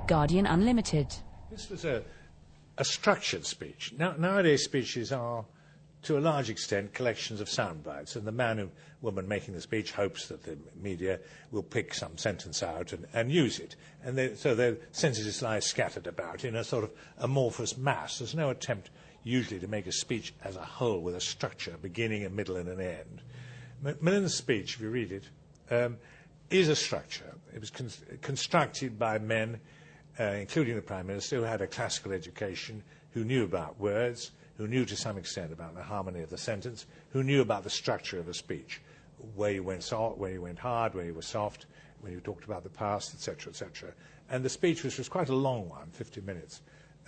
Guardian Unlimited. This was a structured speech. Nowadays, speeches are, to a large extent, collections of sound bites, and the man or woman making the speech hopes that the media will pick some sentence out and use it. And so their sentences lie scattered about in a sort of amorphous mass. There's no attempt usually to make a speech as a whole with a structure, beginning, a middle, and an end. Macmillan's speech, if you read it, is a structure. It was constructed by men, including the Prime Minister, who had a classical education, who knew about words, who knew to some extent about the harmony of the sentence, who knew about the structure of a speech, where you went soft, where you went hard, where you were soft, when you talked about the past, etc., etc. And the speech, which was quite a long one, 50 minutes,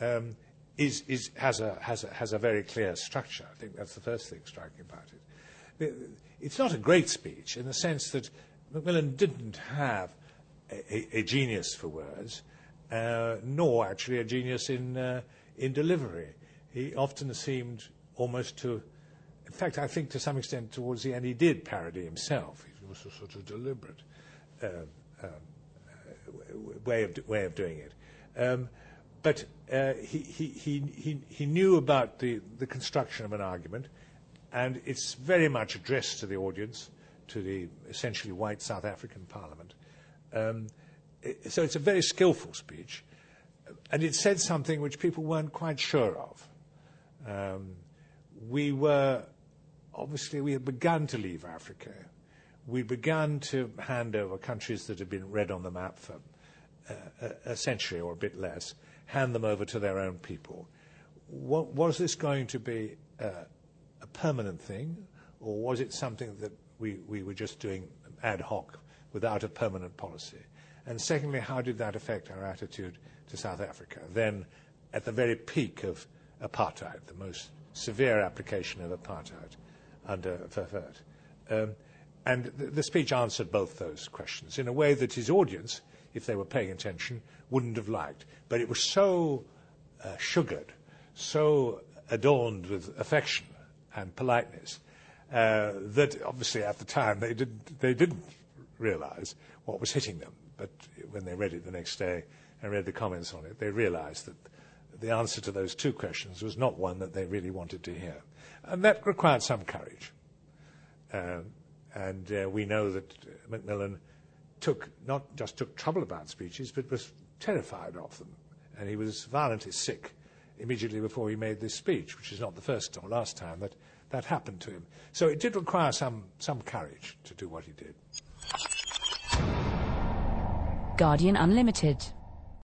has a very clear structure. I think that's the first thing striking about it. It's not a great speech in the sense that Macmillan didn't have a genius for words, nor actually a genius in delivery. He often seemed almost to, in fact, I think to some extent towards the end he did parody himself. It was a sort of deliberate way of doing it. But he knew about the construction of an argument, and it's very much addressed to the audience, to the essentially white South African Parliament. So it's a very skillful speech, and it said something which people weren't quite sure of. We had begun to leave Africa. We'd begun to hand over countries that had been red on the map for a century or a bit less, hand them over to their own people. Was this going to be a permanent thing, or was it something that we were just doing ad hoc without a permanent policy? And secondly, how did that affect our attitude to South Africa, then at the very peak of apartheid, the most severe application of apartheid under Verwoerd? And the speech answered both those questions in a way that his audience, if they were paying attention, wouldn't have liked. But it was so sugared, so adorned with affection and politeness, that obviously at the time they didn't realize what was hitting them. But when they read it the next day and read the comments on it, they realized that the answer to those two questions was not one that they really wanted to hear. And that required some courage. And we know that Macmillan not just took trouble about speeches, but was terrified of them. And he was violently sick immediately before he made this speech, which is not the first or last time that happened to him. So it did require some courage to do what he did. Guardian Unlimited.